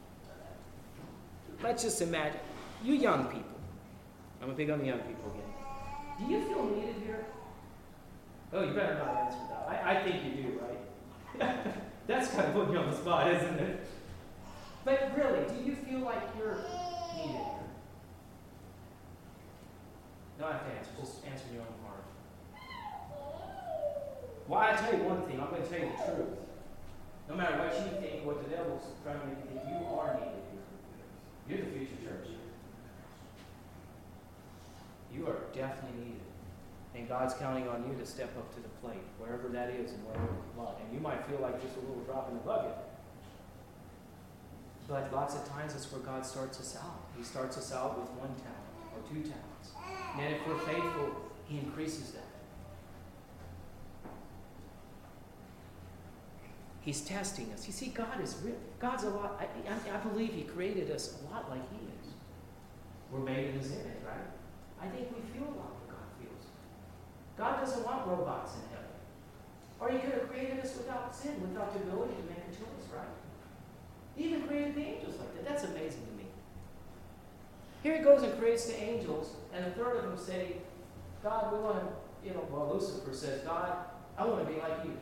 let's just imagine, you young people, I'm big on the young people again. Do you feel needed here? Oh, you better not answer that. I, I think you do, right? That's kind of putting you on the spot, isn't it? But really, do you feel like you're needed here? No, I have to answer. Just answer your own heart. Well, I tell you one thing. I'm going to tell you the truth. No matter what you think, what the devil's trying to make you think, you are needed here. You're the future church. You are definitely needed. And God's counting on you to step up to the plate, wherever that is and wherever you love. And you might feel like just a little drop in the bucket. But lots of times it's where God starts us out. He starts us out with one talent or two talents. And if we're faithful, he increases that. He's testing us. You see, God is real. God's a lot, I, I, I believe he created us a lot like he is. We're made in his image, right? I think we feel a lot like God feels. God doesn't want robots in heaven. Or he could have created us without sin, without the ability to make a choice, right? He even created the angels like that. That's amazing to me. Here he goes and creates the angels, and a third of them say, God, we want to, you know, well, Lucifer says, God, I want to be like you.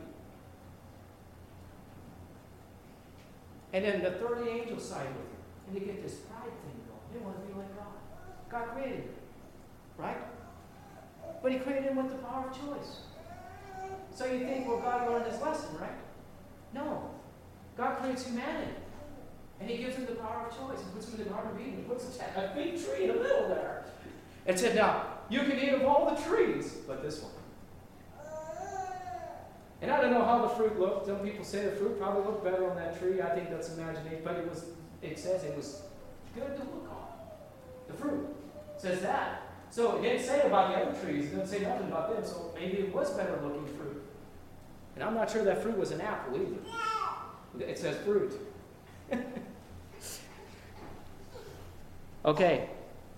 And then the third of the angels side with him, and they get this pride thing going. They want to be like God. God created him, right? But he created him with the power of choice. So you think, well, God learned his lesson, right? No. God creates humanity. And he gives him the power of choice. He puts him in the Garden of Eden. He puts a big tree in the middle there. And said, now, you can eat of all the trees, but this one. And I don't know how the fruit looked. Some people say the fruit probably looked better on that tree. I think that's imagination. But it was, it says it was good to look on. The fruit says that. So it didn't say about the other trees. It didn't say nothing about them. So maybe it was better looking fruit. And I'm not sure that fruit was an apple either. It says fruit. Okay.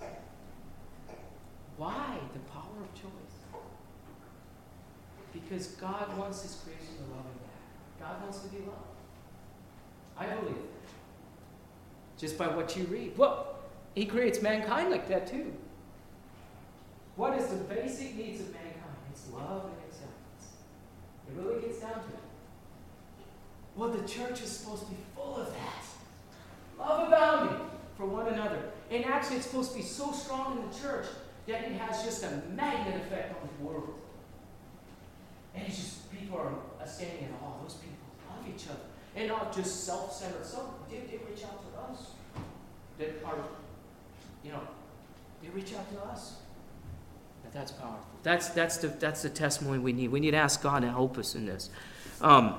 Why the power of choice? Because God wants his creation to love him back. God wants to be loved. I believe it. Just by what you read. Well, he creates mankind like that too. What is the basic needs of mankind? It's love and acceptance. It really gets down to it. Well, the church is supposed to be full of that. Love abounding for one another. And actually, it's supposed to be so strong in the church that it has just a magnet effect on the world. And it's just, people are standing in awe. Those people love each other. And not just self-centered. Some did, did reach out to us. That are, you know, they reach out to us. But that's powerful. That's that's the that's the testimony we need. We need to ask God to help us in this. Um,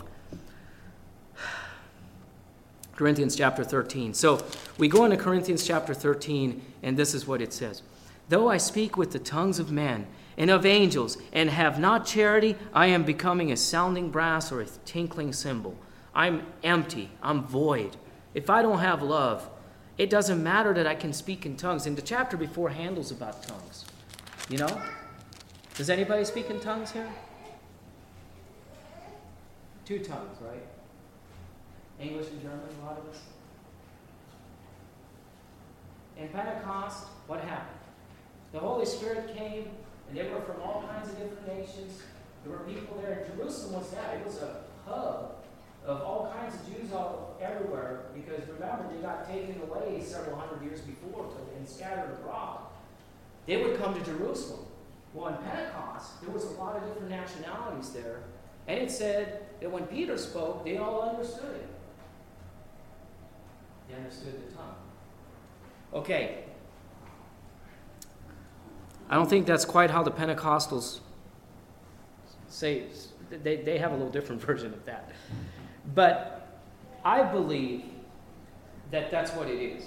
Corinthians chapter thirteen. So we go into Corinthians chapter thirteen, and this is what it says. Though I speak with the tongues of men and of angels, and have not charity, I am becoming a sounding brass or a tinkling cymbal. I'm empty. I'm void. If I don't have love, it doesn't matter that I can speak in tongues. And the chapter before handles about tongues. You know? Does anybody speak in tongues here? Two tongues, right? English and German, a lot of us. In Pentecost, what happened? The Holy Spirit came, and they were from all kinds of different nations. There were people there. Jerusalem was that. It was a hub of all kinds of Jews all everywhere, because remember, they got taken away several hundred years before and scattered abroad. They would come to Jerusalem. Well, in Pentecost, there was a lot of different nationalities there, and it said that when Peter spoke, they all understood it. They understood the tongue. Okay. I don't think that's quite how the Pentecostals say. They, they have a little different version of that. But I believe that that's what it is.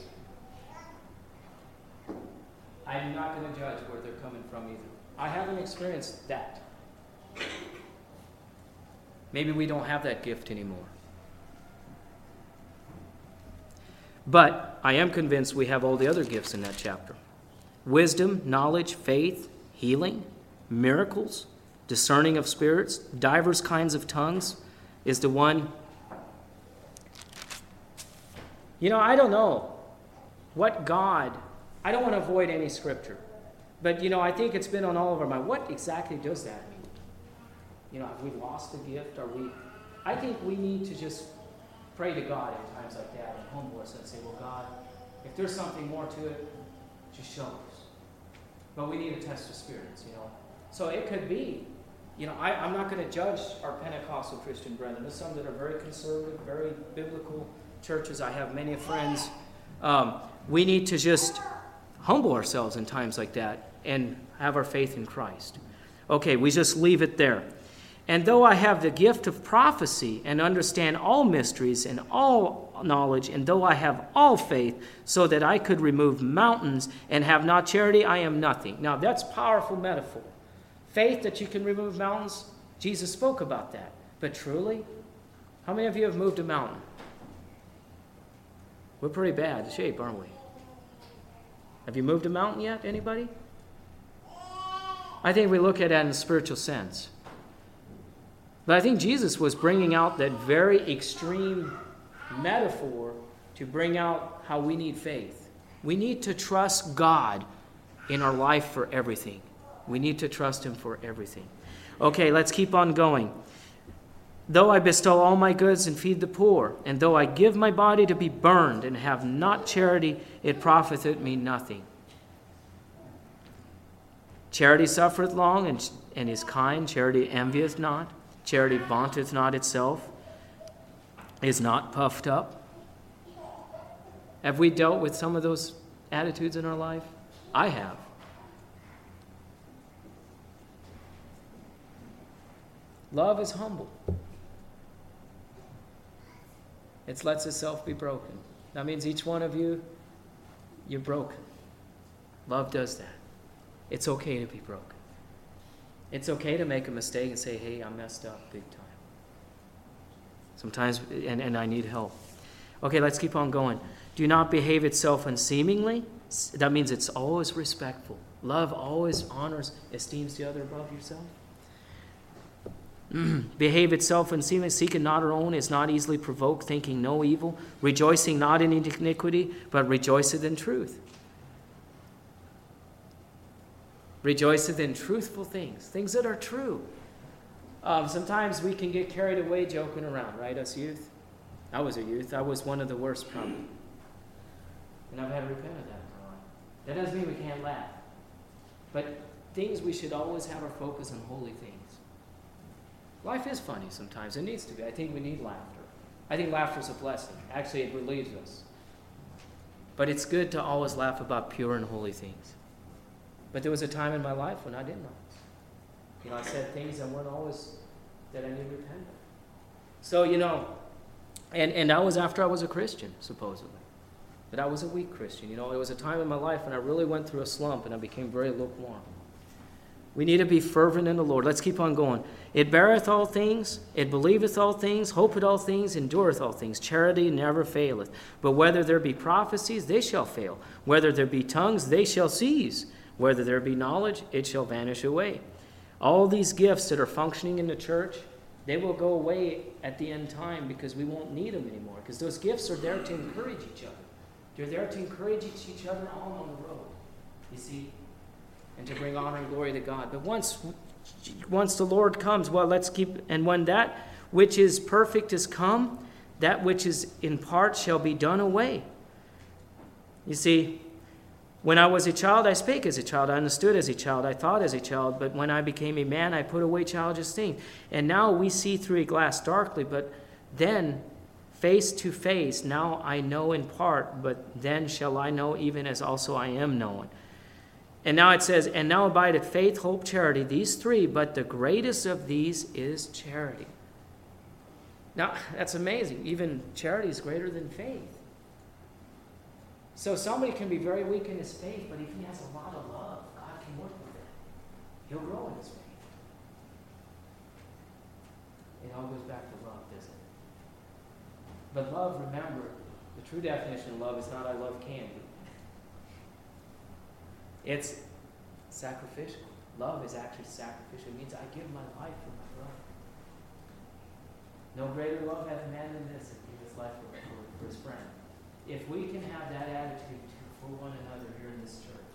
I'm not going to judge where they're coming from either. I haven't experienced that. Maybe we don't have that gift anymore. But I am convinced we have all the other gifts in that chapter. Wisdom, knowledge, faith, healing, miracles, discerning of spirits, divers kinds of tongues is the one. You know, I don't know what God, I don't want to avoid any scripture, but, you know, I think it's been on all of our mind. What exactly does that mean? You know, have we lost the gift? Are we, I think we need to just pray to God in times like that and humble ourselves and say, well, God, if there's something more to it, just show us. But we need to test the spirits, you know. So it could be, you know, I, I'm not going to judge our Pentecostal Christian brethren. There's some that are very conservative, very biblical churches. I have many friends. Um, we need to just humble ourselves in times like that and have our faith in Christ. Okay, we just leave it there. And though I have the gift of prophecy and understand all mysteries and all knowledge, and though I have all faith so that I could remove mountains and have not charity, I am nothing. Now, that's powerful metaphor. Faith that you can remove mountains, Jesus spoke about that. But truly, how many of you have moved a mountain? We're pretty bad shape, aren't we? Have you moved a mountain yet, anybody? I think we look at that in a spiritual sense. But I think Jesus was bringing out that very extreme metaphor to bring out how we need faith. We need to trust God in our life for everything. We need to trust Him for everything. Okay, let's keep on going. Though I bestow all my goods and feed the poor, and though I give my body to be burned and have not charity, it profiteth me nothing. Charity suffereth long and, and is kind. Charity envieth not. Charity vaunteth not itself, is not puffed up. Have we dealt with some of those attitudes in our life? I have. Love is humble. It lets itself be broken. That means each one of you, you're broken. Love does that. It's okay to be broken. It's okay to make a mistake and say, hey, I messed up big time. Sometimes, and, and I need help. Okay, let's keep on going. Do not behave itself unseemingly. That means it's always respectful. Love always honors, esteems the other above yourself. Behave itself unseemingly, seeking not her own, is not easily provoked, thinking no evil, rejoicing not in iniquity, but rejoiceth in truth. Rejoiceth in truthful things, things that are true. Um, sometimes we can get carried away joking around, right, us youth? I was a youth. I was one of the worst, probably. And I've had to repent of that in my life. That doesn't mean we can't laugh. But things we should always have our focus on holy things. Life is funny sometimes. It needs to be. I think we need laughter. I think laughter is a blessing. Actually, it relieves us. But it's good to always laugh about pure and holy things. But there was a time in my life when I didn't always. You know, I said things that weren't always, that I need to repent of. So, you know, and, and that was after I was a Christian, supposedly. But I was a weak Christian. You know, there was a time in my life when I really went through a slump and I became very lukewarm. We need to be fervent in the Lord. Let's keep on going. It beareth all things, it believeth all things, hopeth all things, endureth all things. Charity never faileth. But whether there be prophecies, they shall fail. Whether there be tongues, they shall cease. Whether there be knowledge, it shall vanish away. All these gifts that are functioning in the church, they will go away at the end time because we won't need them anymore. Because those gifts are there to encourage each other. They're there to encourage each other on on the road. You see? And to bring honor and glory to God. But once, once the Lord comes, well, let's keep, and when that which is perfect is come, that which is in part shall be done away. You see, when I was a child, I spake as a child, I understood as a child, I thought as a child, but when I became a man, I put away childish things. And now we see through a glass darkly, but then face to face, now I know in part, but then shall I know even as also I am known. And now it says, and now abideth faith, hope, charity, these three, but the greatest of these is charity. Now, that's amazing. Even charity is greater than faith. So somebody can be very weak in his faith, but if he has a lot of love, God can work with it. He'll grow in his faith. It all goes back to love, doesn't it? But love, remember, the true definition of love is not I love candy. It's sacrificial. Love is actually sacrificial. It means I give my life for my brother. No greater love hath man than this, to give his life for, for, for his friend. If we can have that attitude for one another here in this church,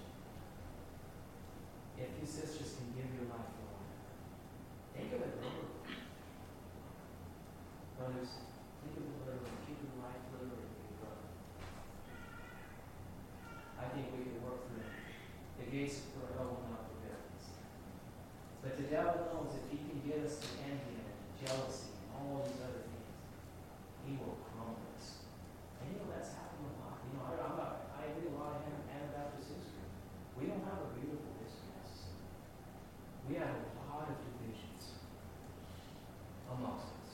if you sisters can give your life for one another, think of it literally. Brothers, think of it literally. Keep your life literally for your brother. I think we can work through it. The gates for hell will not prevail us. But the devil knows if he can get us to envy and jealousy and all these other things, he will crumble us. And you know, that's happened a lot. You know, I, I'm not, I read a lot of Anabaptist history. We don't have a beautiful history necessarily. We have a lot of divisions amongst us.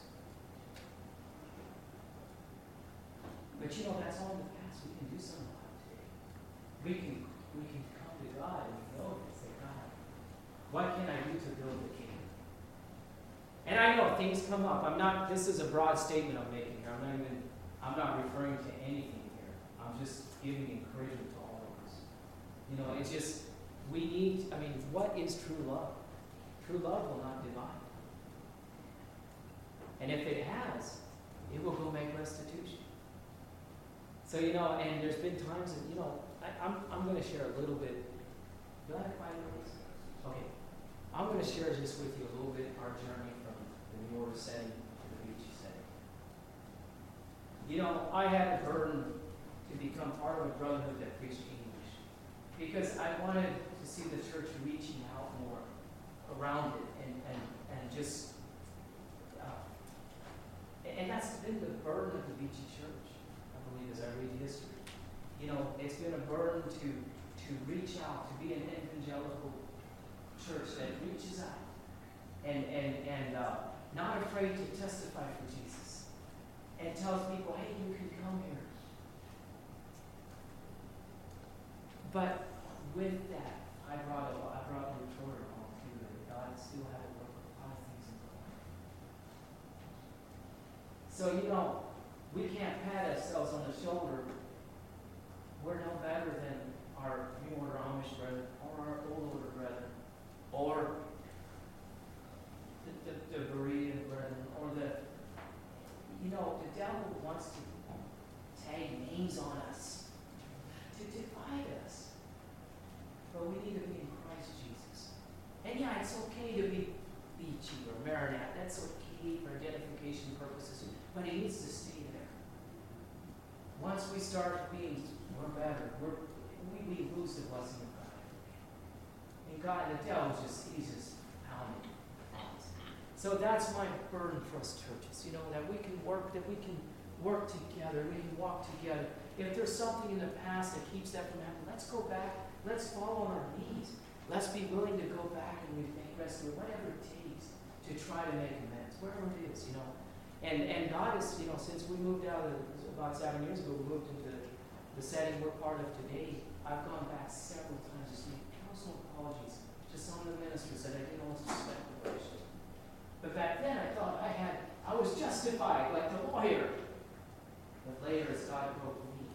But you know, that's all in the past. We can do something about it today. We can we can come to God and know and say, God, what can I do to build the kingdom? And I know things come up. I'm not, this is a broad statement I'm making here. I'm not even, I'm not referring to anything here. I'm just giving encouragement to all of us. You know, it's just, we need, I mean, what is true love? True love will not divide. And if it has, it will go make restitution. So, you know, and there's been times that, you know, I, I'm, I'm going to share a little bit. Do I have five minutes? Okay. I'm going to share just with you a little bit our journey from the New Order setting to the Beachy setting. You know, I had a burden to become part of a brotherhood that preached English because I wanted to see the church reaching out more around it and, and, and just, uh, and that's been the burden of the Beachy church, I believe, as I read history. You know, it's been a burden to, to reach out, to be an evangelical church that reaches out and, and, and uh, not afraid to testify for Jesus and tells people, hey, you can come here. But with that, I brought a, I brought the retort along too, that God still had to work a lot of things in the life. So, you know, we can't pat ourselves on the shoulder. We're no better than our New Order Amish brethren or our Old Order brethren or the, the, the Berean brethren or the, you know, the devil wants to tag names on us, to divide us. But we need to be in Christ Jesus. And yeah, it's okay to be Beachy or Maranat. That's okay for identification purposes. But it needs to stay there. Once we start being, we're better, we're, we, we lose the blessing of God. And God, the devil's just, he's just pounding on us. So that's my burden for us churches, you know, that we can work, that we can work together, we can walk together. If there's something in the past that keeps that from happening, let's go back, let's fall on our knees. Let's be willing to go back and rethink, restore, whatever it takes to try to make amends, wherever it is, you know. And and God is, you know, since we moved out of, about seven years ago, we moved into the setting we're part of today, I've gone back several times to make personal apologies to some of the ministers that I didn't always respect the relationship. But back then I thought I had, I was justified like the lawyer. But later as God broke me,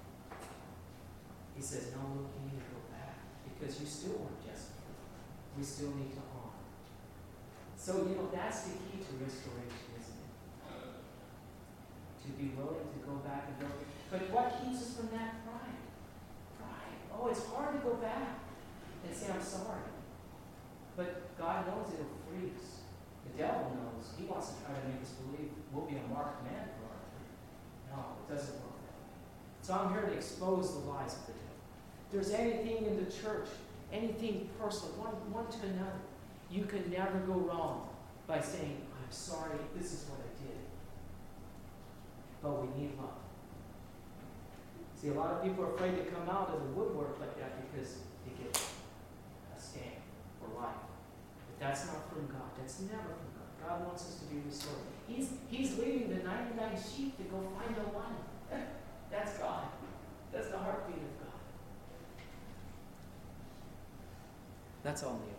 He says, no, look, you need to go back because you still weren't justified. We still need to honor. So, you know, that's the key to restoration, isn't it? To be willing to go back and go. But what keeps us from that? Pride. Pride. Oh, it's hard to go back and say, I'm sorry. But God knows it'll free us. The devil knows. He wants to try to make us believe we'll be a marked man for our time. No, it doesn't work that way. So I'm here to expose the lies of the devil. If there's anything in the church, anything personal, one, one to another, you can never go wrong by saying, I'm sorry, this is what I did. But we need love. See, a lot of people are afraid to come out of the woodwork like that because they get a stamp for life. But that's not from God. That's never from God. God wants us to be restored. He's, he's leaving the ninety-nine sheep to go find the one. That's God. That's the heartbeat of God. That's all, Neil.